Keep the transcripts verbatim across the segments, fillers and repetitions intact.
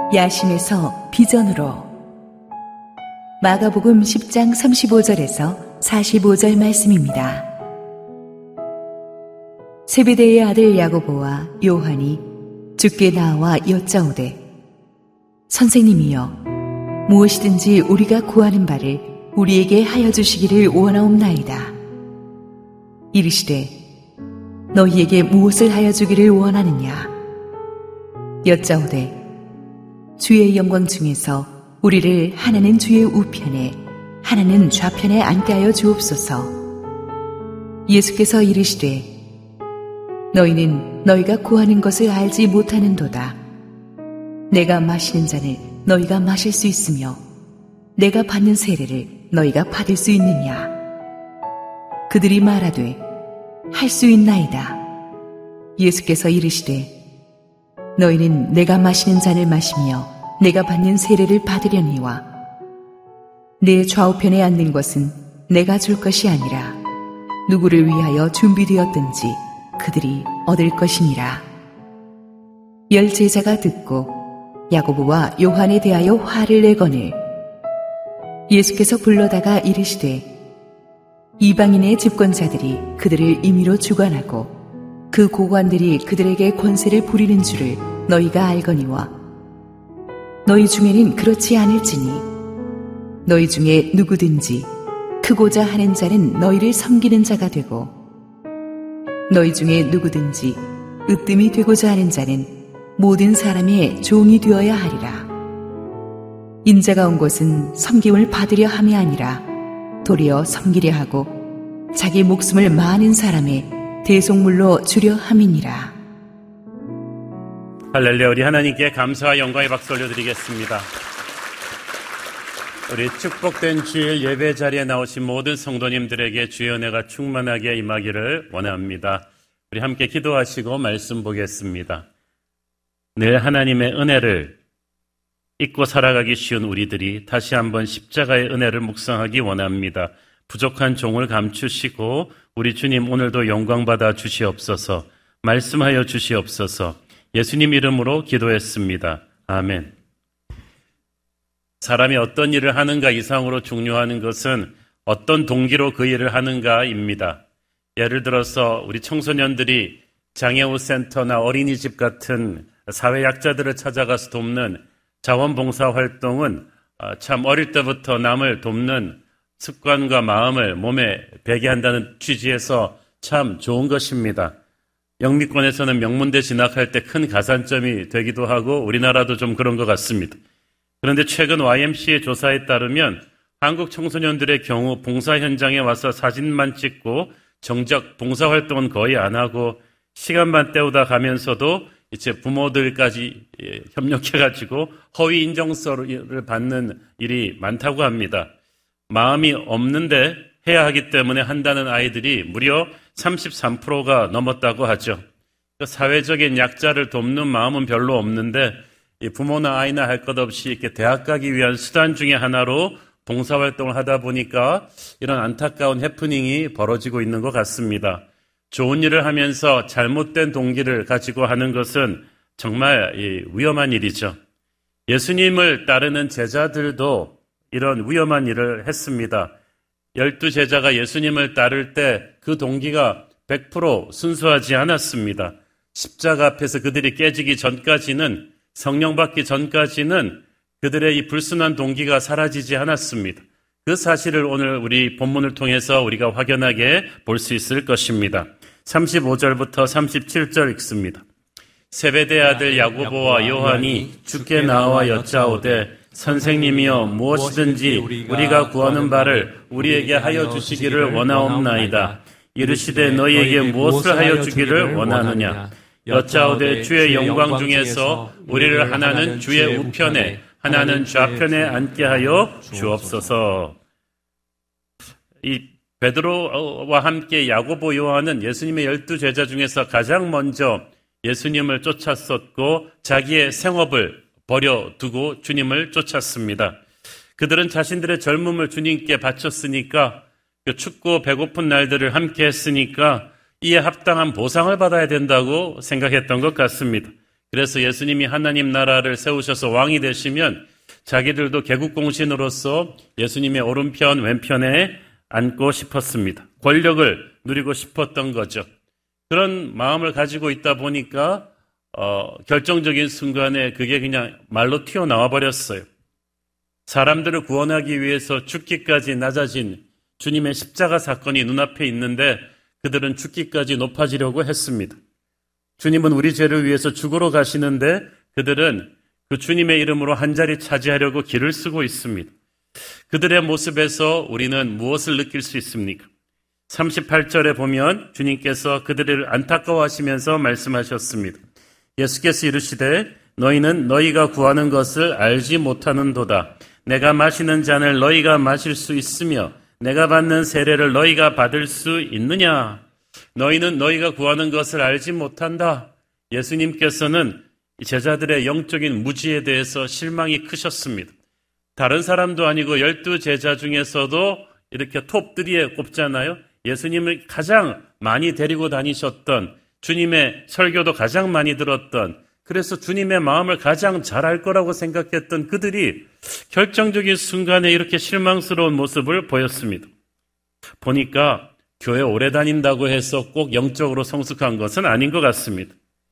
야심에서 비전으로. 마가복음 십 장 삼십오 절에서 사십오 절 말씀입니다. 세베대의 아들 야고보와 요한이 주께 나와 여짜오되, 선생님이여, 무엇이든지 우리가 구하는 바를 우리에게 하여 주시기를 원하옵나이다. 이르시되, 너희에게 무엇을 하여 주기를 원하느냐? 여짜오되, 주의 영광 중에서 우리를 하나는 주의 우편에 하나는 좌편에 앉게 하여 주옵소서. 예수께서 이르시되, 너희는 너희가 구하는 것을 알지 못하는도다. 내가 마시는 잔을 너희가 마실 수 있으며 내가 받는 세례를 너희가 받을 수 있느냐? 그들이 말하되, 할 수 있나이다. 예수께서 이르시되, 너희는 내가 마시는 잔을 마시며 내가 받는 세례를 받으려니와 내 좌우편에 앉는 것은 내가 줄 것이 아니라 누구를 위하여 준비되었든지 그들이 얻을 것이니라. 열 제자가 듣고 야고보와 요한에 대하여 화를 내거늘 예수께서 불러다가 이르시되, 이방인의 집권자들이 그들을 임의로 주관하고 그 고관들이 그들에게 권세를 부리는 줄을 너희가 알거니와 너희 중에는 그렇지 않을지니 너희 중에 누구든지 크고자 하는 자는 너희를 섬기는 자가 되고 너희 중에 누구든지 으뜸이 되고자 하는 자는 모든 사람의 종이 되어야 하리라. 인자가 온 것은 섬김을 받으려 함이 아니라 도리어 섬기려 하고 자기 목숨을 많은 사람의 대속물로 주려 함이니라. 할렐루야. 우리 하나님께 감사와 영광의 박수 올려드리겠습니다. 우리 축복된 주일 예배 자리에 나오신 모든 성도님들에게 주의 은혜가 충만하게 임하기를 원합니다. 우리 함께 기도하시고 말씀 보겠습니다. 늘 하나님의 은혜를 잊고 살아가기 쉬운 우리들이 다시 한번 십자가의 은혜를 묵상하기 원합니다. 부족한 종을 감추시고 우리 주님 오늘도 영광받아 주시옵소서. 말씀하여 주시옵소서. 예수님 이름으로 기도했습니다. 아멘. 사람이 어떤 일을 하는가 이상으로 중요한 것은 어떤 동기로 그 일을 하는가입니다. 예를 들어서 우리 청소년들이 장애우센터나 어린이집 같은 사회약자들을 찾아가서 돕는 자원봉사 활동은 참 어릴 때부터 남을 돕는 습관과 마음을 몸에 배게 한다는 취지에서 참 좋은 것입니다. 영미권에서는 명문대 진학할 때 큰 가산점이 되기도 하고 우리나라도 좀 그런 것 같습니다. 그런데 최근 와이엠씨에이 조사에 따르면 한국 청소년들의 경우 봉사 현장에 와서 사진만 찍고 정작 봉사활동은 거의 안 하고 시간만 때우다 가면서도 이제 부모들까지 협력해가지고 허위 인정서를 받는 일이 많다고 합니다. 마음이 없는데 해야 하기 때문에 한다는 아이들이 무려 삼십삼 퍼센트가 넘었다고 하죠. 사회적인 약자를 돕는 마음은 별로 없는데 부모나 아이나 할 것 없이 이렇게 대학 가기 위한 수단 중에 하나로 봉사활동을 하다 보니까 이런 안타까운 해프닝이 벌어지고 있는 것 같습니다. 좋은 일을 하면서 잘못된 동기를 가지고 하는 것은 정말 위험한 일이죠. 예수님을 따르는 제자들도 이런 위험한 일을 했습니다. 열두 제자가 예수님을 따를 때 그 동기가 백 퍼센트 순수하지 않았습니다. 십자가 앞에서 그들이 깨지기 전까지는, 성령 받기 전까지는 그들의 이 불순한 동기가 사라지지 않았습니다. 그 사실을 오늘 우리 본문을 통해서 우리가 확연하게 볼 수 있을 것입니다. 삼십오 절부터 삼십칠 절 읽습니다. 세베대 아들 야고보와 요한이 주께 나와 여짜오되, 선생님이여, 무엇이든지 우리가 구하는 바를 우리에게 하여 주시기를 원하옵나이다. 이르시되, 너희에게 무엇을 하여 주기를 원하느냐? 여짜오되, 주의 영광 중에서 우리를 하나는 주의 우편에 하나는 좌편에 앉게 하여 주옵소서. 이 베드로와 함께 야고보, 요한은 예수님의 열두 제자 중에서 가장 먼저 예수님을 쫓았었고 자기의 생업을 버려두고 주님을 쫓았습니다. 그들은 자신들의 젊음을 주님께 바쳤으니까, 춥고 배고픈 날들을 함께 했으니까 이에 합당한 보상을 받아야 된다고 생각했던 것 같습니다. 그래서 예수님이 하나님 나라를 세우셔서 왕이 되시면 자기들도 개국공신으로서 예수님의 오른편 왼편에 앉고 싶었습니다. 권력을 누리고 싶었던 거죠. 그런 마음을 가지고 있다 보니까 어, 결정적인 순간에 그게 그냥 말로 튀어나와 버렸어요. 사람들을 구원하기 위해서 죽기까지 낮아진 주님의 십자가 사건이 눈앞에 있는데 그들은 죽기까지 높아지려고 했습니다. 주님은 우리 죄를 위해서 죽으러 가시는데 그들은 그 주님의 이름으로 한 자리 차지하려고 길을 쓰고 있습니다. 그들의 모습에서 우리는 무엇을 느낄 수 있습니까? 삼십팔 절에 보면 주님께서 그들을 안타까워하시면서 말씀하셨습니다. 예수께서 이르시되 너희는 너희가 구하는 것을 알지 못하는도다. 내가 마시는 잔을 너희가 마실 수 있으며 내가 받는 세례를 너희가 받을 수 있느냐? 너희는 너희가 구하는 것을 알지 못한다. 예수님께서는 제자들의 영적인 무지에 대해서 실망이 크셨습니다. 다른 사람도 아니고 열두 제자 중에서도 이렇게 톱쓰리에 꼽잖아요. 예수님을 가장 많이 데리고 다니셨던, 주님의 설교도 가장 많이 들었던, 그래서 주님의 마음을 가장 잘 알 거라고 생각했던 그들이 결정적인 순간에 이렇게 실망스러운 모습을 보였습니다. 보니까 교회 오래 다닌다고 해서 꼭 영적으로 성숙한 것은 아닌 것 같습니다.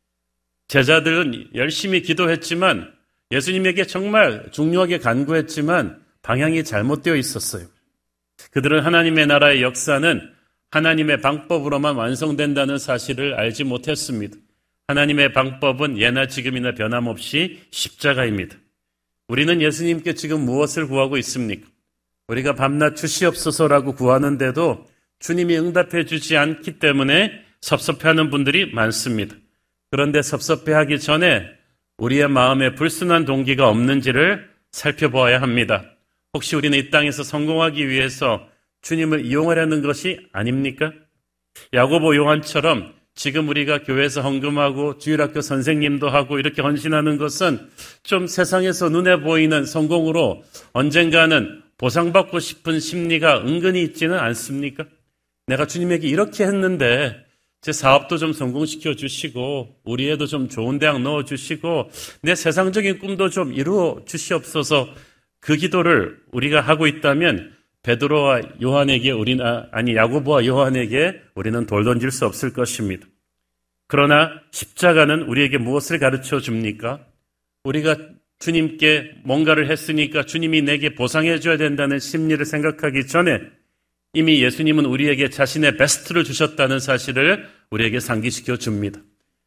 제자들은 열심히 기도했지만 예수님에게 정말 중요하게 간구했지만 방향이 잘못되어 있었어요. 그들은 하나님의 나라의 역사는 하나님의 방법으로만 완성된다는 사실을 알지 못했습니다. 하나님의 방법은 예나 지금이나 변함없이 십자가입니다. 우리는 예수님께 지금 무엇을 구하고 있습니까? 우리가 밤낮 주시옵소서라고 구하는데도 주님이 응답해 주지 않기 때문에 섭섭해하는 분들이 많습니다. 그런데 섭섭해하기 전에 우리의 마음에 불순한 동기가 없는지를 살펴보아야 합니다. 혹시 우리는 이 땅에서 성공하기 위해서 주님을 이용하려는 것이 아닙니까? 야고보 요한처럼 지금 우리가 교회에서 헌금하고 주일학교 선생님도 하고 이렇게 헌신하는 것은 좀 세상에서 눈에 보이는 성공으로 언젠가는 보상받고 싶은 심리가 은근히 있지는 않습니까? 내가 주님에게 이렇게 했는데 제 사업도 좀 성공시켜 주시고 우리 애도 좀 좋은 대학 넣어 주시고 내 세상적인 꿈도 좀 이루어 주시옵소서. 그 기도를 우리가 하고 있다면 베드로와 요한에게 우리는 아니 야고보와 요한에게 우리는 돌 던질 수 없을 것입니다. 그러나 십자가는 우리에게 무엇을 가르쳐 줍니까? 우리가 주님께 뭔가를 했으니까 주님이 내게 보상해 줘야 된다는 심리를 생각하기 전에 이미 예수님은 우리에게 자신의 베스트를 주셨다는 사실을 우리에게 상기시켜 줍니다.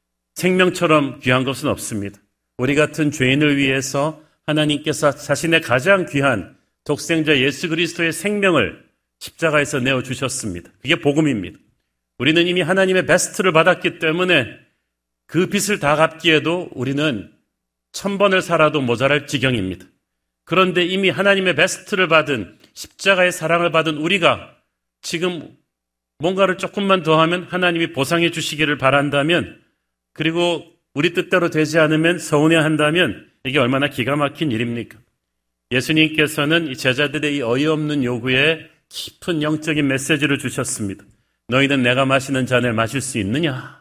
생명처럼 귀한 것은 없습니다. 우리 같은 죄인을 위해서 하나님께서 자신의 가장 귀한 독생자 예수 그리스도의 생명을 십자가에서 내어주셨습니다. 그게 복음입니다. 우리는 이미 하나님의 베스트를 받았기 때문에 그 빚을 다 갚기에도 우리는 천 번을 살아도 모자랄 지경입니다. 그런데 이미 하나님의 베스트를 받은 십자가의 사랑을 받은 우리가 지금 뭔가를 조금만 더 하면 하나님이 보상해 주시기를 바란다면, 그리고 우리 뜻대로 되지 않으면 서운해한다면 이게 얼마나 기가 막힌 일입니까? 예수님께서는 이 제자들의 이 어이없는 요구에 깊은 영적인 메시지를 주셨습니다. 너희는 내가 마시는 잔을 마실 수 있느냐?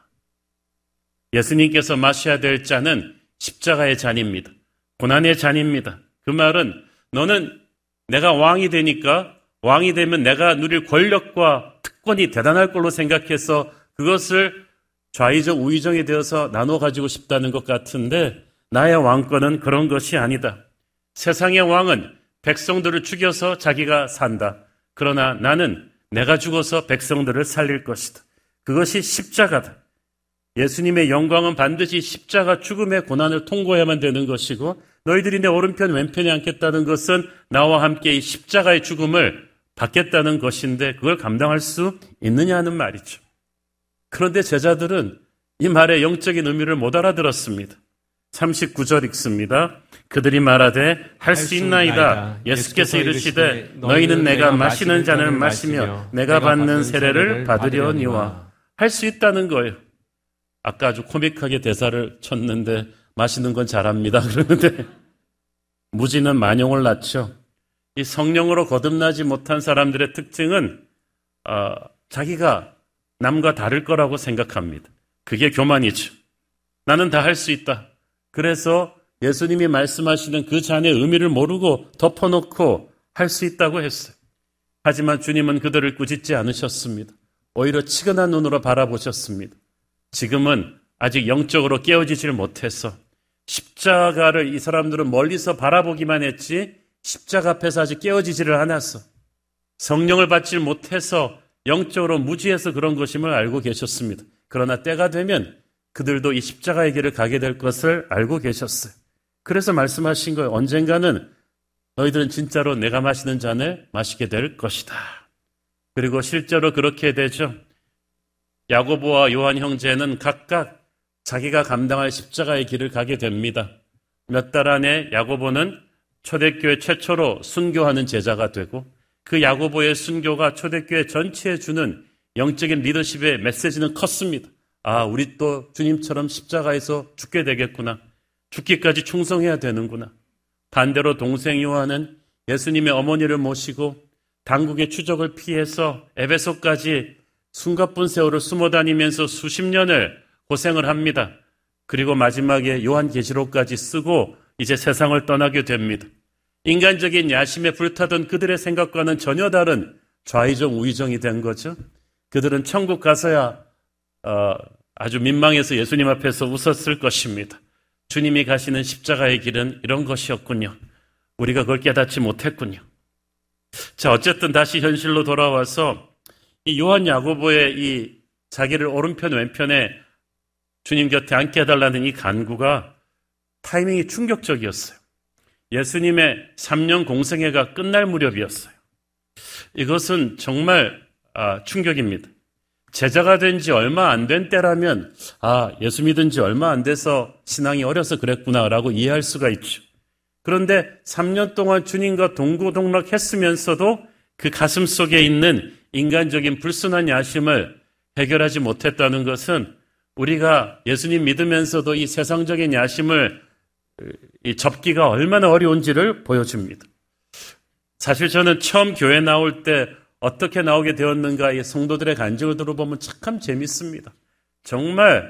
예수님께서 마셔야 될 잔은 십자가의 잔입니다. 고난의 잔입니다. 그 말은 너는 내가 왕이 되니까 왕이 되면 내가 누릴 권력과 특권이 대단할 걸로 생각해서 그것을 좌의정 우의정이 되어서 나눠 가지고 싶다는 것 같은데 나의 왕권은 그런 것이 아니다. 세상의 왕은 백성들을 죽여서 자기가 산다. 그러나 나는 내가 죽어서 백성들을 살릴 것이다. 그것이 십자가다. 예수님의 영광은 반드시 십자가 죽음의 고난을 통과해야만 되는 것이고 너희들이 내 오른편 왼편에 앉겠다는 것은 나와 함께 이 십자가의 죽음을 받겠다는 것인데 그걸 감당할 수 있느냐 하는 말이죠. 그런데 제자들은 이 말의 영적인 의미를 못 알아들었습니다. 삼십구 절 읽습니다. 그들이 말하되 할 수 있나이다. 예수께서 이르시되 너희는 내가 마시는 잔을 마시며 내가 받는 세례를 받으려니와. 할 수 있다는 거예요. 아까 아주 코믹하게 대사를 쳤는데 마시는 건 잘합니다. 그러는데 무지는 만용을 낳죠. 이 성령으로 거듭나지 못한 사람들의 특징은 어, 자기가 남과 다를 거라고 생각합니다. 그게 교만이죠. 나는 다 할 수 있다. 그래서 예수님이 말씀하시는 그 잔의 의미를 모르고 덮어놓고 할 수 있다고 했어요. 하지만 주님은 그들을 꾸짖지 않으셨습니다. 오히려 치근한 눈으로 바라보셨습니다. 지금은 아직 영적으로 깨어지질 못해서 십자가를 이 사람들은 멀리서 바라보기만 했지 십자가 앞에서 아직 깨어지지를 않았어. 성령을 받지 못해서 영적으로 무지해서 그런 것임을 알고 계셨습니다. 그러나 때가 되면 그들도 이 십자가의 길을 가게 될 것을 알고 계셨어요. 그래서 말씀하신 거예요. 언젠가는 너희들은 진짜로 내가 마시는 잔을 마시게 될 것이다. 그리고 실제로 그렇게 되죠. 야고보와 요한 형제는 각각 자기가 감당할 십자가의 길을 가게 됩니다. 몇 달 안에 야고보는 초대교회 최초로 순교하는 제자가 되고 그 야고보의 순교가 초대교회 전체에 주는 영적인 리더십의 메시지는 컸습니다. 아, 우리 또 주님처럼 십자가에서 죽게 되겠구나. 죽기까지 충성해야 되는구나. 반대로 동생 요한은 예수님의 어머니를 모시고 당국의 추적을 피해서 에베소까지 숨가쁜 세월을 숨어 다니면서 수십 년을 고생을 합니다. 그리고 마지막에 요한계시록까지 쓰고 이제 세상을 떠나게 됩니다. 인간적인 야심에 불타던 그들의 생각과는 전혀 다른 좌의정 우의정이 된 거죠. 그들은 천국 가서야 어, 아주 민망해서 예수님 앞에서 웃었을 것입니다. 주님이 가시는 십자가의 길은 이런 것이었군요. 우리가 그걸 깨닫지 못했군요. 자, 어쨌든 다시 현실로 돌아와서 이 요한 야고보의 이 자기를 오른편 왼편에 주님 곁에 앉게 해달라는 이 간구가 타이밍이 충격적이었어요. 예수님의 삼 년 공생애가 끝날 무렵이었어요. 이것은 정말 아, 충격입니다. 제자가 된 지 얼마 안 된 때라면 아, 예수 믿은 지 얼마 안 돼서 신앙이 어려서 그랬구나라고 이해할 수가 있죠. 그런데 삼 년 동안 주님과 동고동락했으면서도 그 가슴 속에 있는 인간적인 불순한 야심을 해결하지 못했다는 것은 우리가 예수님 믿으면서도 이 세상적인 야심을 이 접기가 얼마나 어려운지를 보여줍니다. 사실 저는 처음 교회 나올 때 어떻게 나오게 되었는가 이 성도들의 간증을 들어보면 참 재밌습니다. 정말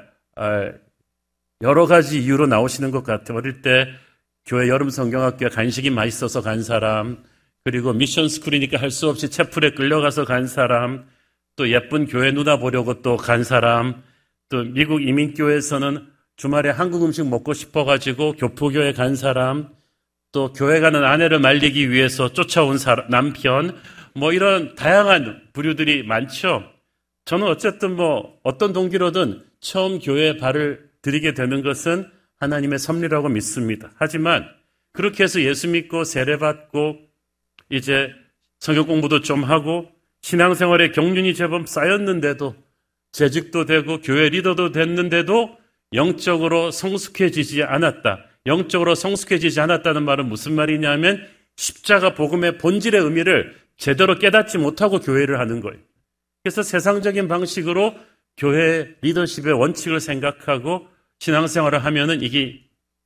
여러 가지 이유로 나오시는 것 같아요. 어릴 때 교회 여름 성경학교에 간식이 맛있어서 간 사람, 그리고 미션 스쿨이니까 할 수 없이 채플에 끌려가서 간 사람, 또 예쁜 교회 누나 보려고 또 간 사람, 또 미국 이민교회에서는 주말에 한국 음식 먹고 싶어가지고 교포교회 간 사람, 또 교회 가는 아내를 말리기 위해서 쫓아온 사람, 남편, 뭐 이런 다양한 부류들이 많죠. 저는 어쨌든 뭐 어떤 동기로든 처음 교회에 발을 들이게 되는 것은 하나님의 섭리라고 믿습니다. 하지만 그렇게 해서 예수 믿고 세례받고 이제 성경 공부도 좀 하고 신앙생활에 경륜이 제법 쌓였는데도 재직도 되고 교회 리더도 됐는데도 영적으로 성숙해지지 않았다. 영적으로 성숙해지지 않았다는 말은 무슨 말이냐면 십자가 복음의 본질의 의미를 제대로 깨닫지 못하고 교회를 하는 거예요. 그래서 세상적인 방식으로 교회 리더십의 원칙을 생각하고 신앙생활을 하면은 이게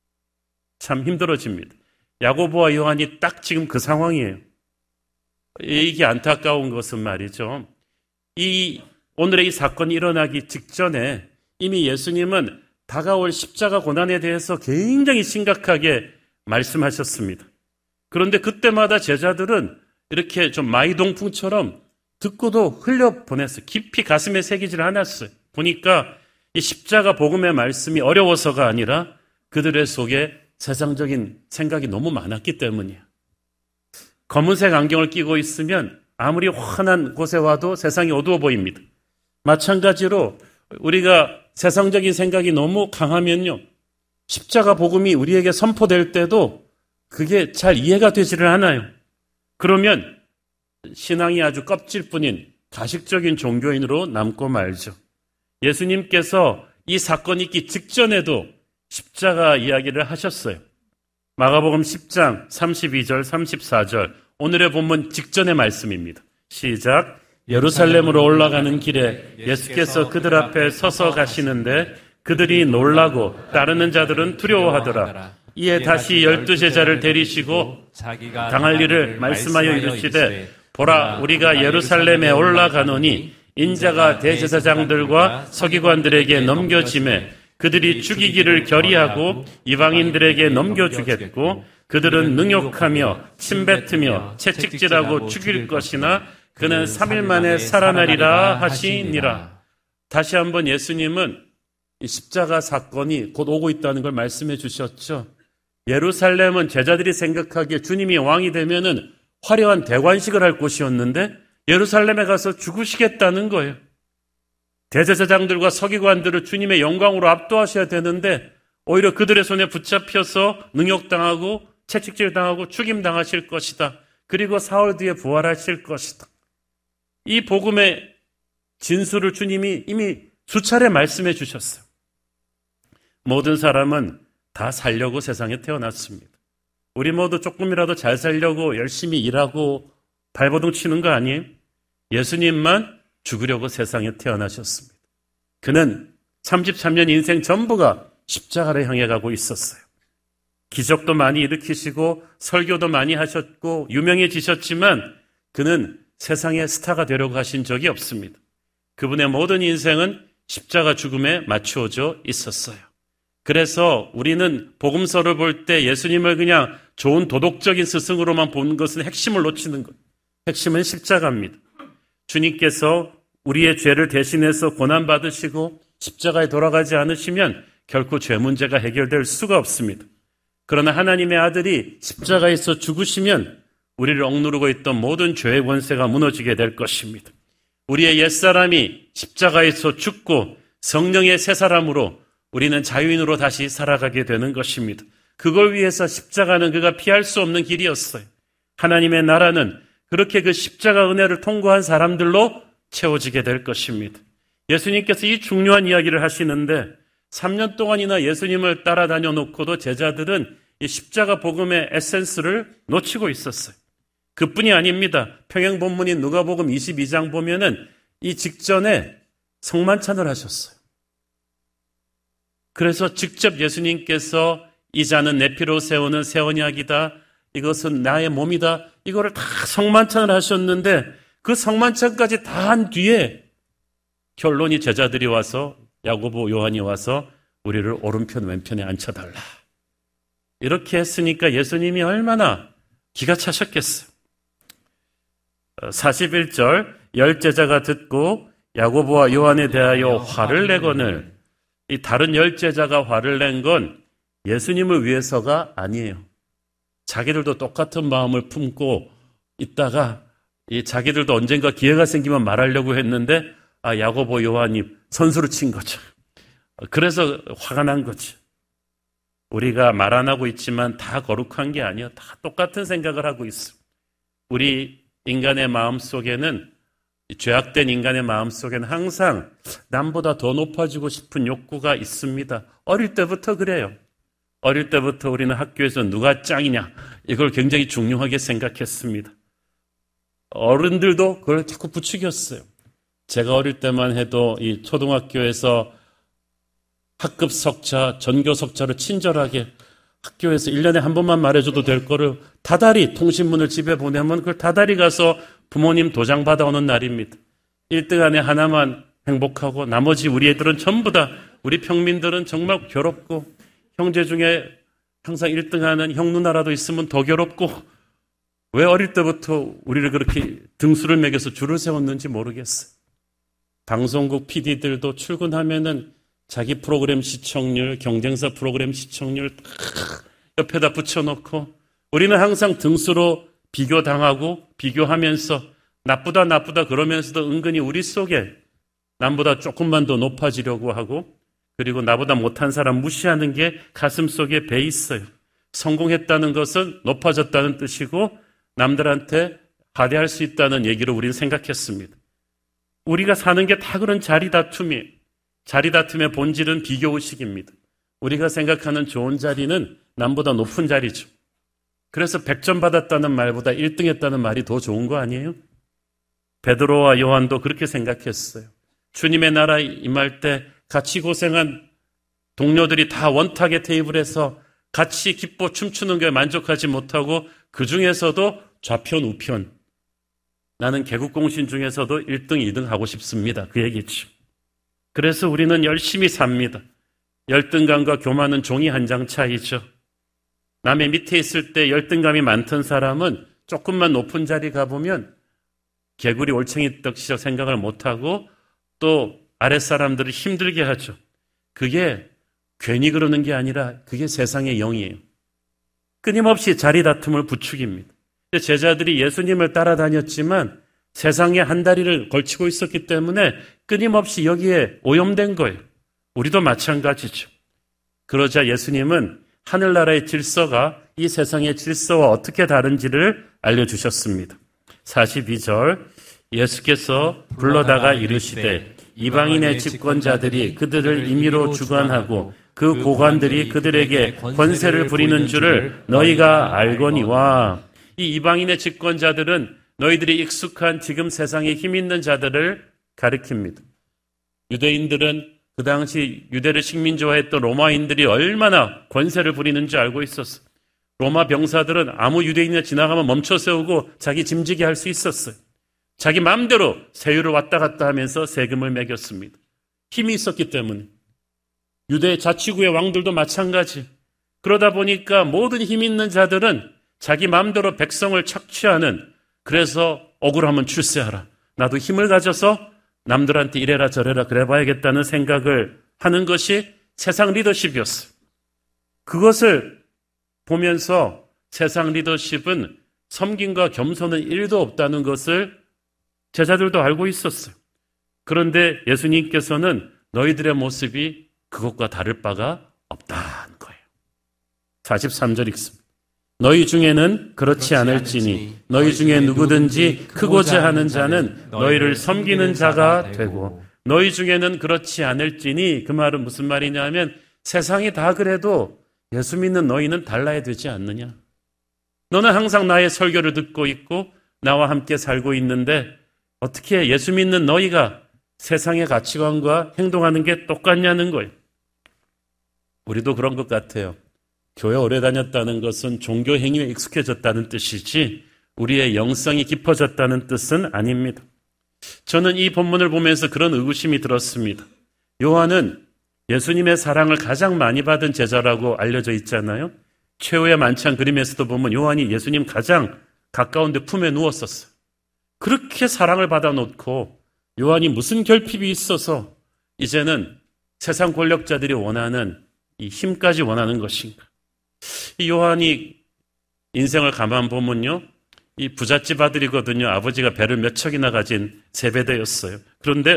참 힘들어집니다. 야고보와 요한이 딱 지금 그 상황이에요. 이게 안타까운 것은 말이죠. 이 오늘의 이 사건이 일어나기 직전에 이미 예수님은 다가올 십자가 고난에 대해서 굉장히 심각하게 말씀하셨습니다. 그런데 그때마다 제자들은 이렇게 좀 마이동풍처럼 듣고도 흘려보냈어요. 깊이 가슴에 새기질 않았어요. 보니까 이 십자가 복음의 말씀이 어려워서가 아니라 그들의 속에 세상적인 생각이 너무 많았기 때문이에요. 검은색 안경을 끼고 있으면 아무리 환한 곳에 와도 세상이 어두워 보입니다. 마찬가지로 우리가 세상적인 생각이 너무 강하면요, 십자가 복음이 우리에게 선포될 때도 그게 잘 이해가 되지를 않아요. 그러면 신앙이 아주 껍질뿐인 가식적인 종교인으로 남고 말죠. 예수님께서 이 사건이 있기 직전에도 십자가 이야기를 하셨어요. 마가복음 십 장 삼십이 절 삼십사 절 오늘의 본문 직전의 말씀입니다. 시작. 예루살렘으로 올라가는 길에 예수께서 그들 앞에 서서 가시는데 그들이 놀라고 따르는 자들은 두려워하더라. 이에 다시 열두 제자를 데리시고 당할 일을 말씀하여 이르시되 보라, 우리가 예루살렘에 올라가노니 인자가 대제사장들과 서기관들에게 넘겨짐에 그들이 죽이기를 결의하고 이방인들에게 넘겨주겠고 그들은 능욕하며 침뱉으며 채찍질하고 죽일 것이나 그는 삼 일 만에 살아나리라 하시니라. 다시 한번 예수님은 이 십자가 사건이 곧 오고 있다는 걸 말씀해 주셨죠. 예루살렘은 제자들이 생각하기에 주님이 왕이 되면은 화려한 대관식을 할 곳이었는데 예루살렘에 가서 죽으시겠다는 거예요. 대제사장들과 서기관들을 주님의 영광으로 압도하셔야 되는데 오히려 그들의 손에 붙잡혀서 능욕당하고 채찍질당하고 죽임당하실 것이다. 그리고 사흘 뒤에 부활하실 것이다. 이 복음의 진수를 주님이 이미 수차례 말씀해 주셨어요. 모든 사람은 다 살려고 세상에 태어났습니다. 우리 모두 조금이라도 잘 살려고 열심히 일하고 발버둥 치는 거 아니에요? 예수님만 죽으려고 세상에 태어나셨습니다. 그는 삼십삼 년 인생 전부가 십자가를 향해 가고 있었어요. 기적도 많이 일으키시고 설교도 많이 하셨고 유명해지셨지만 그는 세상의 스타가 되려고 하신 적이 없습니다. 그분의 모든 인생은 십자가 죽음에 맞추어져 있었어요. 그래서 우리는 복음서를 볼 때 예수님을 그냥 좋은 도덕적인 스승으로만 보는 것은 핵심을 놓치는 것. 핵심은 십자가입니다. 주님께서 우리의 죄를 대신해서 고난받으시고 십자가에 돌아가지 않으시면 결코 죄 문제가 해결될 수가 없습니다. 그러나 하나님의 아들이 십자가에서 죽으시면 우리를 억누르고 있던 모든 죄의 권세가 무너지게 될 것입니다. 우리의 옛사람이 십자가에서 죽고 성령의 새 사람으로 우리는 자유인으로 다시 살아가게 되는 것입니다. 그걸 위해서 십자가는 그가 피할 수 없는 길이었어요. 하나님의 나라는 그렇게 그 십자가 은혜를 통과한 사람들로 채워지게 될 것입니다. 예수님께서 이 중요한 이야기를 하시는데 삼 년 동안이나 예수님을 따라다녀 놓고도 제자들은 이 십자가 복음의 에센스를 놓치고 있었어요. 그뿐이 아닙니다. 평행 본문인 누가복음 이십이 장 보면은 이 직전에 성만찬을 하셨어요. 그래서 직접 예수님께서 이 잔은 내 피로 세우는 새 언약이다. 이것은 나의 몸이다. 이거를 다 성만찬을 하셨는데 그 성만찬까지 다 한 뒤에 결론이 제자들이 와서 야고보 요한이 와서 우리를 오른편 왼편에 앉혀달라. 이렇게 했으니까 예수님이 얼마나 기가 차셨겠어요. 사십일 절 열 제자가 듣고 야고보와 요한에 대하여 화를 내거늘. 이 다른 열 제자가 화를 낸 건 예수님을 위해서가 아니에요. 자기들도 똑같은 마음을 품고 있다가 이 자기들도 언젠가 기회가 생기면 말하려고 했는데 아 야고보 요한이 선수를 친 거죠. 그래서 화가 난 거죠. 우리가 말 안 하고 있지만 다 거룩한 게 아니에요. 다 똑같은 생각을 하고 있어요. 우리 인간의 마음 속에는 죄악된 인간의 마음 속에는 항상 남보다 더 높아지고 싶은 욕구가 있습니다. 어릴 때부터 그래요. 어릴 때부터 우리는 학교에서 누가 짱이냐 이걸 굉장히 중요하게 생각했습니다. 어른들도 그걸 자꾸 부추겼어요. 제가 어릴 때만 해도 이 초등학교에서 학급 석자, 전교 석자를 친절하게 학교에서 일 년에 한 번만 말해줘도 될 거를 다달이 통신문을 집에 보내면 그걸 다달이 가서 부모님 도장 받아오는 날입니다. 일 등 안에 하나만 행복하고 나머지 우리 애들은 전부 다 우리 평민들은 정말 괴롭고 형제 중에 항상 일 등 하는 형 누나라도 있으면 더 괴롭고 왜 어릴 때부터 우리를 그렇게 등수를 매겨서 줄을 세웠는지 모르겠어요. 방송국 피디들도 출근하면은 자기 프로그램 시청률, 경쟁사 프로그램 시청률 옆에다 붙여놓고 우리는 항상 등수로 비교당하고 비교하면서 나쁘다 나쁘다 그러면서도 은근히 우리 속에 남보다 조금만 더 높아지려고 하고 그리고 나보다 못한 사람 무시하는 게 가슴 속에 배 있어요. 성공했다는 것은 높아졌다는 뜻이고 남들한테 하대할 수 있다는 얘기로 우리는 생각했습니다. 우리가 사는 게 다 그런 자리다툼이에요. 자리다툼의 본질은 비교의식입니다. 우리가 생각하는 좋은 자리는 남보다 높은 자리죠. 그래서 백 점 받았다는 말보다 일 등 했다는 말이 더 좋은 거 아니에요? 베드로와 요한도 그렇게 생각했어요. 주님의 나라에 임할 때 같이 고생한 동료들이 다 원탁의 테이블에서 같이 기뻐 춤추는 게 만족하지 못하고 그 중에서도 좌편 우편 나는 개국공신 중에서도 일 등, 이 등 하고 싶습니다. 그 얘기죠. 그래서 우리는 열심히 삽니다. 열등감과 교만은 종이 한 장 차이죠. 남의 밑에 있을 때 열등감이 많던 사람은 조금만 높은 자리 가보면 개구리 올챙이 떡시적 생각을 못하고 또 아랫사람들을 힘들게 하죠. 그게 괜히 그러는 게 아니라 그게 세상의 영이에요. 끊임없이 자리 다툼을 부추깁니다. 제자들이 예수님을 따라다녔지만 세상에 한 다리를 걸치고 있었기 때문에 끊임없이 여기에 오염된 거예요. 우리도 마찬가지죠. 그러자 예수님은 하늘나라의 질서가 이 세상의 질서와 어떻게 다른지를 알려주셨습니다. 사십이 절 예수께서 불러다가 이르시되 이방인의 집권자들이 그들을 임의로 주관하고 그 고관들이 그들에게 권세를 부리는 줄을 너희가 알거니와. 이 이방인의 집권자들은 너희들이 익숙한 지금 세상에 힘 있는 자들을 가리킵니다. 유대인들은 그 당시 유대를 식민지화했던 로마인들이 얼마나 권세를 부리는지 알고 있었어요. 로마 병사들은 아무 유대인이 지나가면 멈춰 세우고 자기 짐지게 할 수 있었어요. 자기 마음대로 세율을 왔다 갔다 하면서 세금을 매겼습니다. 힘이 있었기 때문에. 유대 자치구의 왕들도 마찬가지. 그러다 보니까 모든 힘 있는 자들은 자기 마음대로 백성을 착취하는, 그래서 억울하면 출세하라, 나도 힘을 가져서 남들한테 이래라 저래라 그래봐야겠다는 생각을 하는 것이 세상 리더십이었어요. 그것을 보면서 세상 리더십은 섬김과 겸손은 일도 없다는 것을 제자들도 알고 있었어요. 그런데 예수님께서는 너희들의 모습이 그것과 다를 바가 없다는 거예요. 사십삼 절 읽습니다. 너희 중에는 그렇지 않을지니 너희 중에 누구든지 크고자 하는 자는 너희를 섬기는 자가 되고, 너희 중에는 그렇지 않을지니, 그 말은 무슨 말이냐 하면 세상이 다 그래도 예수 믿는 너희는 달라야 되지 않느냐. 너는 항상 나의 설교를 듣고 있고 나와 함께 살고 있는데 어떻게 예수 믿는 너희가 세상의 가치관과 행동하는 게 똑같냐는 거예요. 우리도 그런 것 같아요. 교회 오래 다녔다는 것은 종교 행위에 익숙해졌다는 뜻이지 우리의 영성이 깊어졌다는 뜻은 아닙니다. 저는 이 본문을 보면서 그런 의구심이 들었습니다. 요한은 예수님의 사랑을 가장 많이 받은 제자라고 알려져 있잖아요. 최후의 만찬 그림에서도 보면 요한이 예수님 가장 가까운 데 품에 누웠었어요. 그렇게 사랑을 받아놓고 요한이 무슨 결핍이 있어서 이제는 세상 권력자들이 원하는 이 힘까지 원하는 것인가. 이 요한이 인생을 가만 보면요, 이 부잣집 아들이거든요. 아버지가 배를 몇 척이나 가진 세베대였어요. 그런데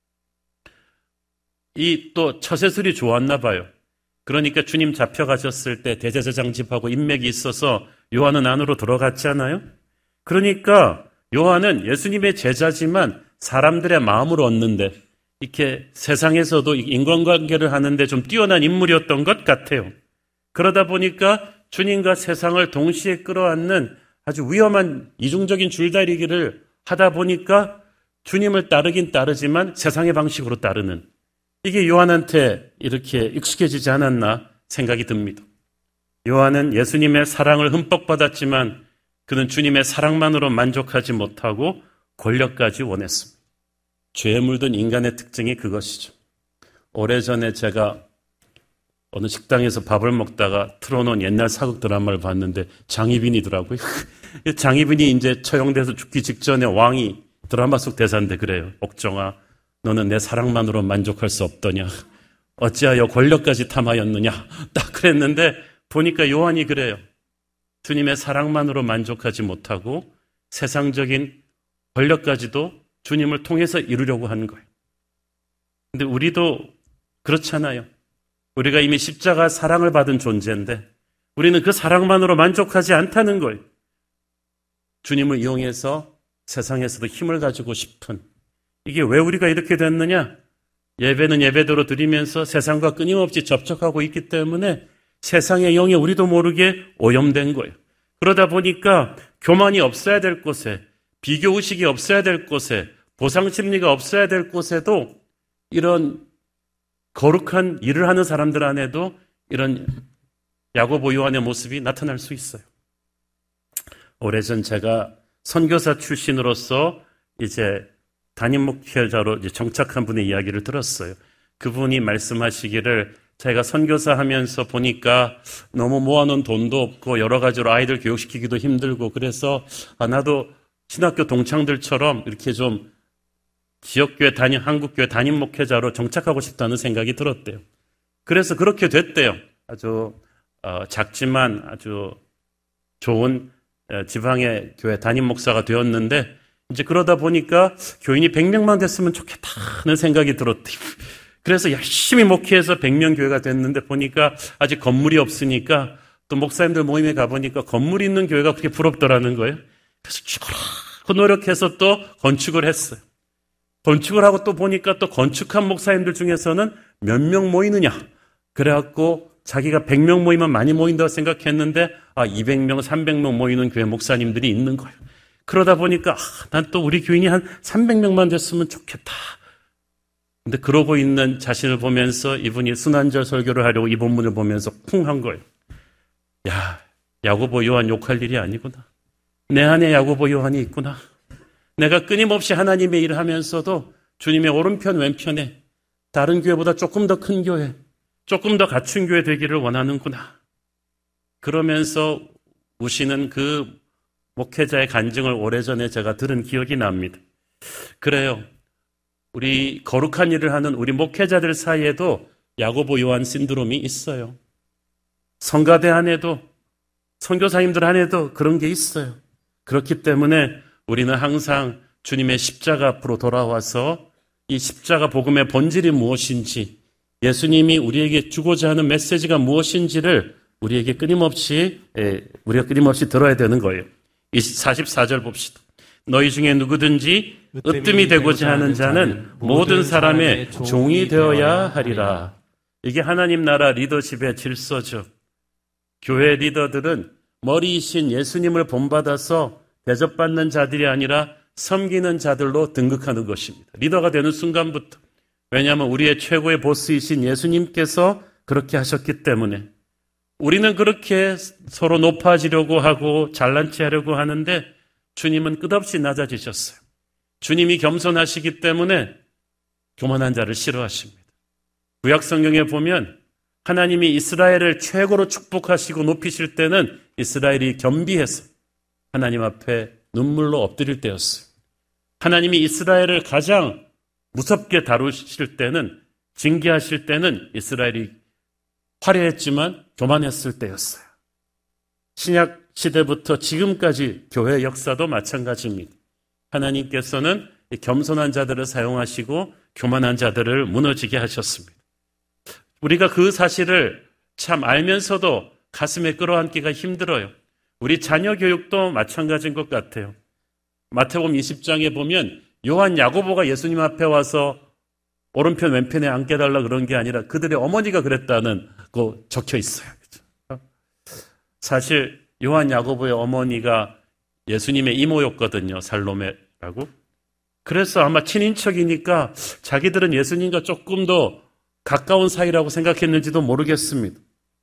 이 또 처세술이 좋았나 봐요. 그러니까 주님 잡혀가셨을 때 대제사장 집하고 인맥이 있어서 요한은 안으로 들어갔잖아요. 그러니까 요한은 예수님의 제자지만 사람들의 마음을 얻는데, 이렇게 세상에서도 인간관계를 하는데 좀 뛰어난 인물이었던 것 같아요. 그러다 보니까 주님과 세상을 동시에 끌어안는 아주 위험한 이중적인 줄다리기를 하다 보니까 주님을 따르긴 따르지만 세상의 방식으로 따르는, 이게 요한한테 이렇게 익숙해지지 않았나 생각이 듭니다. 요한은 예수님의 사랑을 흠뻑 받았지만 그는 주님의 사랑만으로 만족하지 못하고 권력까지 원했습니다. 죄에 물든 인간의 특징이 그것이죠. 오래전에 제가 어느 식당에서 밥을 먹다가 틀어놓은 옛날 사극 드라마를 봤는데 장희빈이더라고요. 장희빈이 이제 처형돼서 죽기 직전에 왕이 드라마 속 대사인데 그래요. 옥정아, 너는 내 사랑만으로 만족할 수 없더냐. 어찌하여 권력까지 탐하였느냐. 딱 그랬는데 보니까 요한이 그래요. 주님의 사랑만으로 만족하지 못하고 세상적인 권력까지도 주님을 통해서 이루려고 하는 거예요. 근데 우리도 그렇잖아요. 우리가 이미 십자가 사랑을 받은 존재인데 우리는 그 사랑만으로 만족하지 않다는 거예요. 주님을 이용해서 세상에서도 힘을 가지고 싶은, 이게 왜 우리가 이렇게 됐느냐? 예배는 예배대로 드리면서 세상과 끊임없이 접촉하고 있기 때문에 세상의 영에 우리도 모르게 오염된 거예요. 그러다 보니까 교만이 없어야 될 곳에, 비교의식이 없어야 될 곳에, 보상심리가 없어야 될 곳에도 이런 거룩한 일을 하는 사람들 안에도 이런 야고보 요한의 모습이 나타날 수 있어요. 오래전 제가 선교사 출신으로서 이제 담임 목회자로 이제 정착한 분의 이야기를 들었어요. 그분이 말씀하시기를 자기가 선교사 하면서 보니까 너무 모아놓은 돈도 없고 여러 가지로 아이들 교육시키기도 힘들고 그래서 아, 나도 신학교 동창들처럼 이렇게 좀 지역교회 담임, 한국교회 담임 목회자로 정착하고 싶다는 생각이 들었대요. 그래서 그렇게 됐대요. 아주 어, 작지만 아주 좋은 지방의 교회 담임 목사가 되었는데 이제 그러다 보니까 교인이 백 명만 됐으면 좋겠다는 생각이 들었대요. 그래서 열심히 목회해서 백 명 교회가 됐는데 보니까 아직 건물이 없으니까 또 목사님들 모임에 가보니까 건물이 있는 교회가 그렇게 부럽더라는 거예요. 그래서 죽어라 노력해서 또 건축을 했어요. 건축을 하고 또 보니까 또 건축한 목사님들 중에서는 몇 명 모이느냐. 그래갖고 자기가 백 명 모이면 많이 모인다고 생각했는데 아 이백 명, 삼백 명 모이는 교회 목사님들이 있는 거예요. 그러다 보니까 아, 난 또 우리 교인이 한 삼백 명만 됐으면 좋겠다. 근데 그러고 있는 자신을 보면서 이분이 순환절 설교를 하려고 이 본문을 보면서 쿵 한 거예요. 야, 야고보 요한 욕할 일이 아니구나. 내 안에 야고보 요한이 있구나. 내가 끊임없이 하나님의 일을 하면서도 주님의 오른편 왼편에 다른 교회보다 조금 더 큰 교회, 조금 더 갖춘 교회 되기를 원하는구나. 그러면서 우시는 그 목회자의 간증을 오래전에 제가 들은 기억이 납니다. 그래요. 우리 거룩한 일을 하는 우리 목회자들 사이에도 야고보 요한 신드롬이 있어요. 성가대 안에도 선교사님들 안에도 그런 게 있어요. 그렇기 때문에 우리는 항상 주님의 십자가 앞으로 돌아와서 이 십자가 복음의 본질이 무엇인지 예수님이 우리에게 주고자 하는 메시지가 무엇인지를 우리에게 끊임없이 우리가 끊임없이 들어야 되는 거예요. 사십사 절 봅시다. 너희 중에 누구든지 으뜸이 되고자 하는 자는 모든 사람의 종이 되어야 하리라. 이게 하나님 나라 리더십의 질서죠. 교회 리더들은 머리이신 예수님을 본받아서 대접받는 자들이 아니라 섬기는 자들로 등극하는 것입니다. 리더가 되는 순간부터. 왜냐하면 우리의 최고의 보스이신 예수님께서 그렇게 하셨기 때문에 우리는 그렇게 서로 높아지려고 하고 잘난 체 하려고 하는데 주님은 끝없이 낮아지셨어요. 주님이 겸손하시기 때문에 교만한 자를 싫어하십니다. 구약 성경에 보면 하나님이 이스라엘을 최고로 축복하시고 높이실 때는 이스라엘이 겸비해서 하나님 앞에 눈물로 엎드릴 때였어요. 하나님이 이스라엘을 가장 무섭게 다루실 때는, 징계하실 때는 이스라엘이 화려했지만 교만했을 때였어요. 신약 시대부터 지금까지 교회 역사도 마찬가지입니다. 하나님께서는 겸손한 자들을 사용하시고 교만한 자들을 무너지게 하셨습니다. 우리가 그 사실을 참 알면서도 가슴에 끌어안기가 힘들어요. 우리 자녀 교육도 마찬가지인 것 같아요. 마태복음 이십 장에 보면 요한 야고보가 예수님 앞에 와서 오른편 왼편에 앉게달라 그런 게 아니라 그들의 어머니가 그랬다는 거 적혀 있어요. 그렇죠? 사실 요한 야고보의 어머니가 예수님의 이모였거든요. 살로메라고. 그래서 아마 친인척이니까 자기들은 예수님과 조금 더 가까운 사이라고 생각했는지도 모르겠습니다.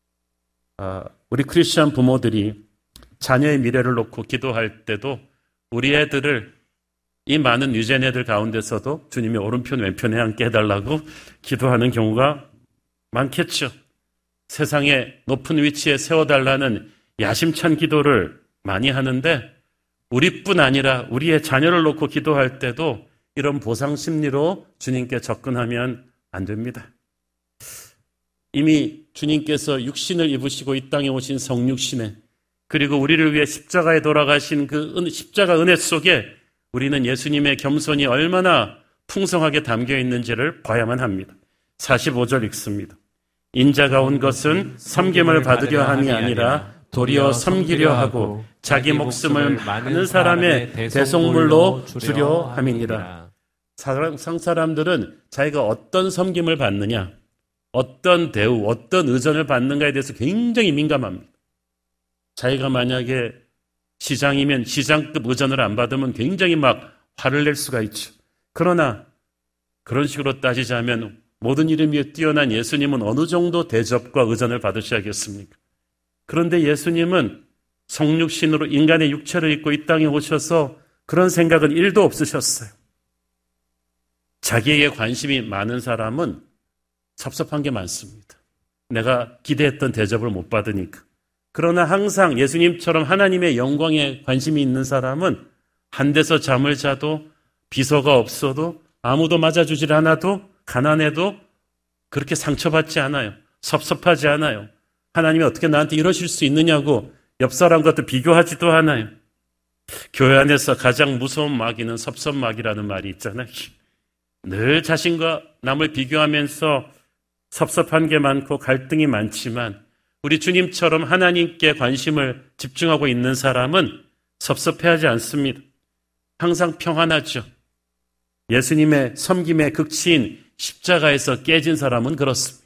아, 우리 크리스찬 부모들이 자녀의 미래를 놓고 기도할 때도 우리 애들을 이 많은 유전 애들 가운데서도 주님의 오른편 왼편에 앉게 해달라고 기도하는 경우가 많겠죠. 세상의 높은 위치에 세워달라는 야심찬 기도를 많이 하는데 우리뿐 아니라 우리의 자녀를 놓고 기도할 때도 이런 보상 심리로 주님께 접근하면 안 됩니다. 이미 주님께서 육신을 입으시고 이 땅에 오신 성육신에 그리고 우리를 위해 십자가에 돌아가신 그 십자가 은혜 속에 우리는 예수님의 겸손이 얼마나 풍성하게 담겨 있는지를 봐야만 합니다. 사십오 절 읽습니다. 인자가 온 것은 섬김을 받으려 함이 아니라 도리어 섬기려 하고 자기 목숨을 많은 사람의 대속물로 주려 함이니라. 세상 사람들은 자기가 어떤 섬김을 받느냐, 어떤 대우, 어떤 의전을 받는가에 대해서 굉장히 민감합니다. 자기가 만약에 시장이면 시장급 의전을 안 받으면 굉장히 막 화를 낼 수가 있죠. 그러나 그런 식으로 따지자면 모든 이름 위에 뛰어난 예수님은 어느 정도 대접과 의전을 받으셔야겠습니까? 그런데 예수님은 성육신으로 인간의 육체를 입고 이 땅에 오셔서 그런 생각은 일도 없으셨어요. 자기에게 관심이 많은 사람은 섭섭한 게 많습니다. 내가 기대했던 대접을 못 받으니까. 그러나 항상 예수님처럼 하나님의 영광에 관심이 있는 사람은 한 데서 잠을 자도 비서가 없어도 아무도 맞아주질 않아도 가난해도 그렇게 상처받지 않아요. 섭섭하지 않아요. 하나님이 어떻게 나한테 이러실 수 있느냐고 옆 사람과 또 비교하지도 않아요. 교회 안에서 가장 무서운 마귀는 섭섭마귀라는 말이 있잖아요. 늘 자신과 남을 비교하면서 섭섭한 게 많고 갈등이 많지만 우리 주님처럼 하나님께 관심을 집중하고 있는 사람은 섭섭해하지 않습니다. 항상 평안하죠. 예수님의 섬김의 극치인 십자가에서 깨진 사람은 그렇습니다.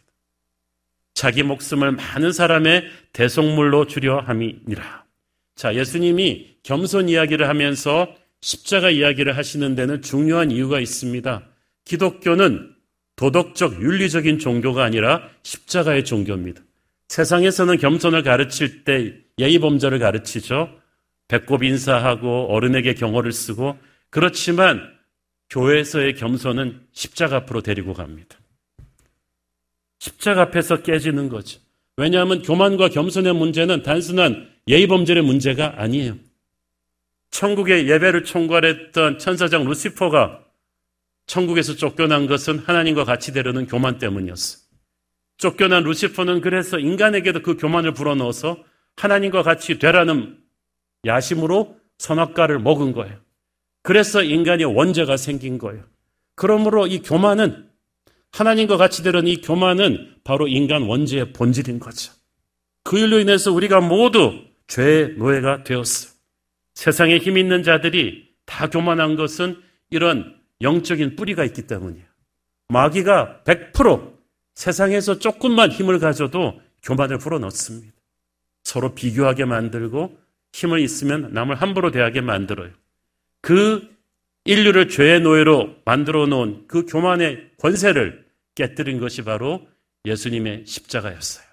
자기 목숨을 많은 사람의 대속물로 주려 함이니라. 자, 예수님이 겸손 이야기를 하면서 십자가 이야기를 하시는 데는 중요한 이유가 있습니다. 기독교는 도덕적, 윤리적인 종교가 아니라 십자가의 종교입니다. 세상에서는 겸손을 가르칠 때 예의범절을 가르치죠. 배꼽 인사하고 어른에게 경어를 쓰고, 그렇지만 교회에서의 겸손은 십자가 앞으로 데리고 갑니다. 십자가 앞에서 깨지는 거죠. 왜냐하면 교만과 겸손의 문제는 단순한 예의범절의 문제가 아니에요. 천국의 예배를 총괄했던 천사장 루시퍼가 천국에서 쫓겨난 것은 하나님과 같이 되려는 교만 때문이었어요. 쫓겨난 루시퍼는 그래서 인간에게도 그 교만을 불어넣어서 하나님과 같이 되라는 야심으로 선악과를 먹은 거예요. 그래서 인간의 원죄가 생긴 거예요. 그러므로 이 교만은, 하나님과 같이 되려는 이 교만은 바로 인간 원죄의 본질인 거죠. 그 일로 인해서 우리가 모두 죄의 노예가 되었어요. 세상에 힘 있는 자들이 다 교만한 것은 이런 영적인 뿌리가 있기 때문이에요. 마귀가 백 퍼센트 세상에서 조금만 힘을 가져도 교만을 불어넣습니다. 서로 비교하게 만들고 힘을 있으면 남을 함부로 대하게 만들어요. 그 인류를 죄의 노예로 만들어 놓은 그 교만의 권세를 깨뜨린 것이 바로 예수님의 십자가였어요.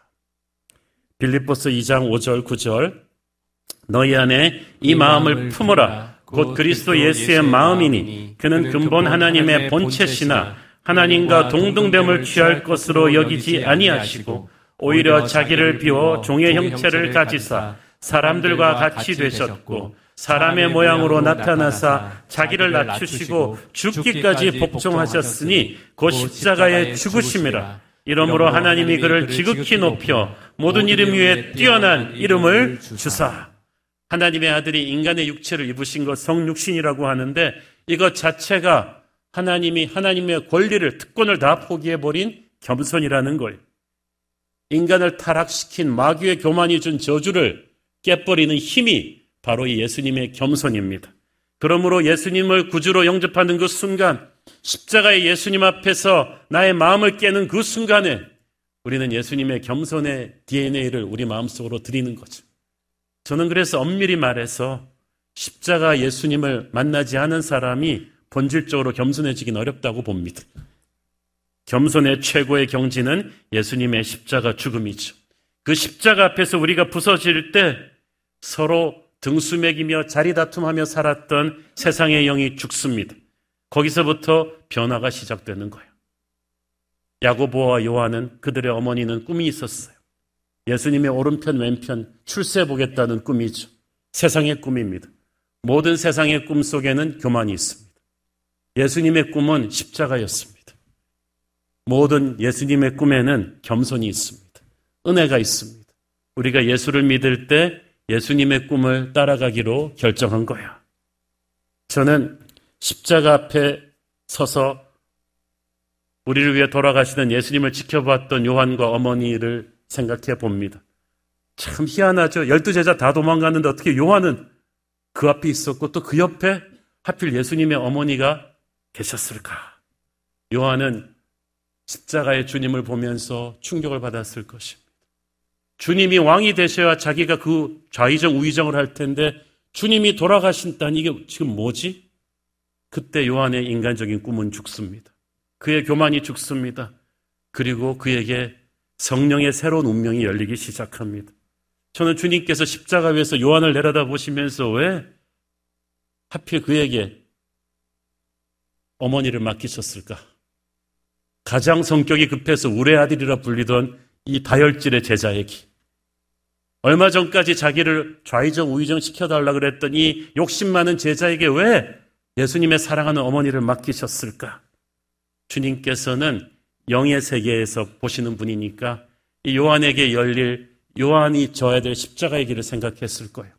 빌립보서 이 장 오 절 구 절, 너희 안에 이 마음을 품으라. 곧 그리스도 예수의 마음이니 그는 근본 하나님의 본체시나 하나님과 동등됨을 취할 것으로 여기지 아니하시고 오히려 자기를 비워 종의 형체를 가지사 사람들과 같이 되셨고 사람의 모양으로 나타나사 자기를 낮추시고 죽기까지 복종하셨으니 곧 십자가의 죽으심이라. 이러므로 하나님이 그를 지극히 높여 모든 이름 위에 뛰어난 이름을 주사. 하나님의 아들이 인간의 육체를 입으신 것 성육신이라고 하는데, 이것 자체가 하나님이 하나님의 권리를, 특권을 다 포기해버린 겸손이라는 거예요. 인간을 타락시킨 마귀의 교만이 준 저주를 깨버리는 힘이 바로 이 예수님의 겸손입니다. 그러므로 예수님을 구주로 영접하는 그 순간, 십자가의 예수님 앞에서 나의 마음을 깨는 그 순간에 우리는 예수님의 겸손의 디엔에이를 우리 마음속으로 드리는 거죠. 저는 그래서 엄밀히 말해서 십자가 예수님을 만나지 않은 사람이 본질적으로 겸손해지긴 어렵다고 봅니다. 겸손의 최고의 경지는 예수님의 십자가 죽음이죠. 그 십자가 앞에서 우리가 부서질 때 서로 등수매기며 자리다툼하며 살았던 세상의 영이 죽습니다. 거기서부터 변화가 시작되는 거예요. 야고보와 요한은, 그들의 어머니는 꿈이 있었어요. 예수님의 오른편 왼편 출세해보겠다는 꿈이죠. 세상의 꿈입니다. 모든 세상의 꿈 속에는 교만이 있습니다. 예수님의 꿈은 십자가였습니다. 모든 예수님의 꿈에는 겸손이 있습니다. 은혜가 있습니다. 우리가 예수를 믿을 때 예수님의 꿈을 따라가기로 결정한 거야. 저는 십자가 앞에 서서 우리를 위해 돌아가시는 예수님을 지켜봤던 요한과 어머니를 생각해 봅니다. 참 희한하죠. 열두 제자 다 도망갔는데 어떻게 요한은 그 앞에 있었고 또 그 옆에 하필 예수님의 어머니가 계셨을까? 요한은 십자가의 주님을 보면서 충격을 받았을 것입니다. 주님이 왕이 되셔야 자기가 그 좌의정 우의정을 할 텐데 주님이 돌아가신다니 이게 지금 뭐지? 그때 요한의 인간적인 꿈은 죽습니다. 그의 교만이 죽습니다. 그리고 그에게 성령의 새로운 운명이 열리기 시작합니다. 저는 주님께서 십자가 위에서 요한을 내려다 보시면서 왜 하필 그에게 어머니를 맡기셨을까? 가장 성격이 급해서 우레 아들이라 불리던 이 다혈질의 제자에게 얼마 전까지 자기를 좌의정 우의정 시켜달라 그랬던 이 욕심 많은 제자에게 왜 예수님의 사랑하는 어머니를 맡기셨을까? 주님께서는 영의 세계에서 보시는 분이니까 이 요한에게 열릴 요한이 져야 될 십자가의 길을 생각했을 거예요.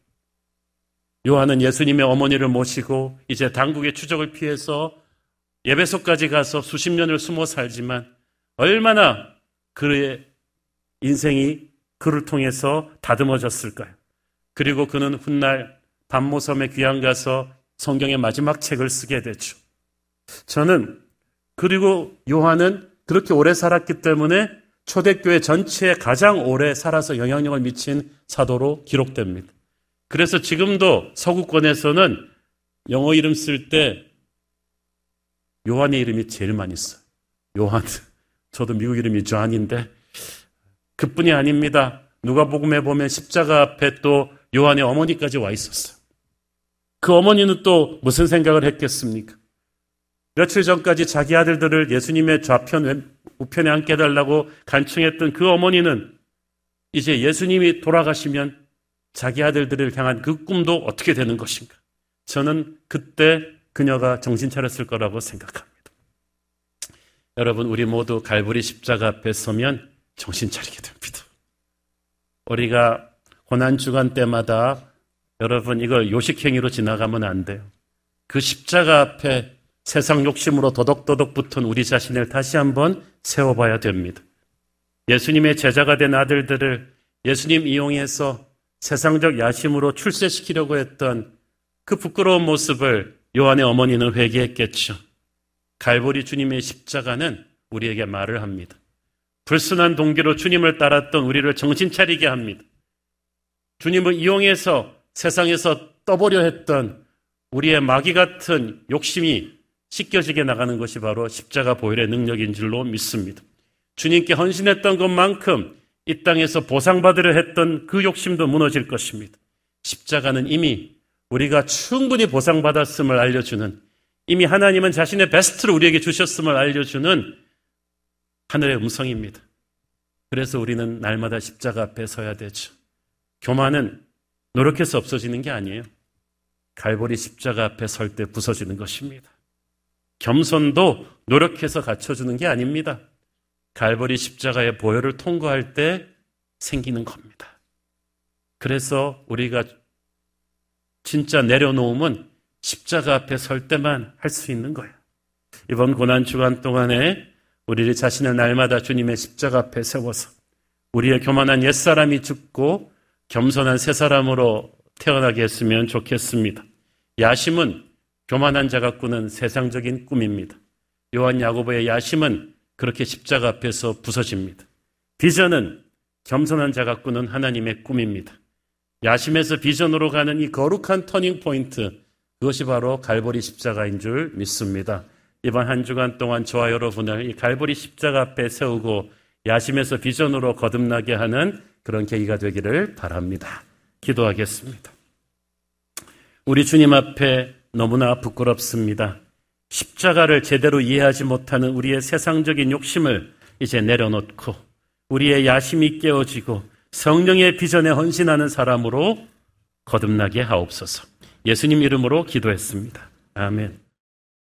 요한은 예수님의 어머니를 모시고 이제 당국의 추적을 피해서 예배소까지 가서 수십 년을 숨어 살지만 얼마나 그의 인생이 그를 통해서 다듬어졌을까요? 그리고 그는 훗날 반모섬에 귀양 가서 성경의 마지막 책을 쓰게 되죠. 저는 그리고 요한은 그렇게 오래 살았기 때문에 초대교회 전체에 가장 오래 살아서 영향력을 미친 사도로 기록됩니다. 그래서 지금도 서구권에서는 영어 이름 쓸 때 요한의 이름이 제일 많이 써요. 요한. 저도 미국 이름이 존인데 그뿐이 아닙니다. 누가복음에 보면 십자가 앞에 또 요한의 어머니까지 와 있었어요. 그 어머니는 또 무슨 생각을 했겠습니까? 며칠 전까지 자기 아들들을 예수님의 좌편, 우편에 앉게 해달라고 간청했던 그 어머니는 이제 예수님이 돌아가시면 자기 아들들을 향한 그 꿈도 어떻게 되는 것인가? 저는 그때 그녀가 정신 차렸을 거라고 생각합니다. 여러분, 우리 모두 갈보리 십자가 앞에 서면 정신 차리게 됩니다. 우리가 고난주간 때마다 여러분 이걸 요식행위로 지나가면 안 돼요. 그 십자가 앞에 세상 욕심으로 도덕도덕 붙은 우리 자신을 다시 한번 세워봐야 됩니다. 예수님의 제자가 된 아들들을 예수님 이용해서 세상적 야심으로 출세시키려고 했던 그 부끄러운 모습을 요한의 어머니는 회개했겠죠. 갈보리 주님의 십자가는 우리에게 말을 합니다. 불순한 동기로 주님을 따랐던 우리를 정신 차리게 합니다. 주님을 이용해서 세상에서 떠보려 했던 우리의 마귀 같은 욕심이 씻겨지게 나가는 것이 바로 십자가 보혈의 능력인 줄로 믿습니다. 주님께 헌신했던 것만큼 이 땅에서 보상받으려 했던 그 욕심도 무너질 것입니다. 십자가는 이미 우리가 충분히 보상받았음을 알려주는, 이미 하나님은 자신의 베스트를 우리에게 주셨음을 알려주는 하늘의 음성입니다. 그래서 우리는 날마다 십자가 앞에 서야 되죠. 교만은 노력해서 없어지는 게 아니에요. 갈보리 십자가 앞에 설 때 부서지는 것입니다. 겸손도 노력해서 갖춰주는 게 아닙니다. 갈보리 십자가의 보혈을 통과할 때 생기는 겁니다. 그래서 우리가 진짜 내려놓음은 십자가 앞에 설 때만 할 수 있는 거예요. 이번 고난주간 동안에 우리 자신을 날마다 주님의 십자가 앞에 세워서 우리의 교만한 옛사람이 죽고 겸손한 새사람으로 태어나게 했으면 좋겠습니다. 야심은 교만한 자가 꾸는 세상적인 꿈입니다. 요한 야고보의 야심은 그렇게 십자가 앞에서 부서집니다. 비전은 겸손한 자가 꾸는 하나님의 꿈입니다. 야심에서 비전으로 가는 이 거룩한 터닝 포인트, 그것이 바로 갈보리 십자가인 줄 믿습니다. 이번 한 주간 동안 저와 여러분을 이 갈보리 십자가 앞에 세우고 야심에서 비전으로 거듭나게 하는 그런 계기가 되기를 바랍니다. 기도하겠습니다. 우리 주님 앞에 너무나 부끄럽습니다. 십자가를 제대로 이해하지 못하는 우리의 세상적인 욕심을 이제 내려놓고 우리의 야심이 깨어지고 성령의 비전에 헌신하는 사람으로 거듭나게 하옵소서. 예수님 이름으로 기도했습니다. 아멘.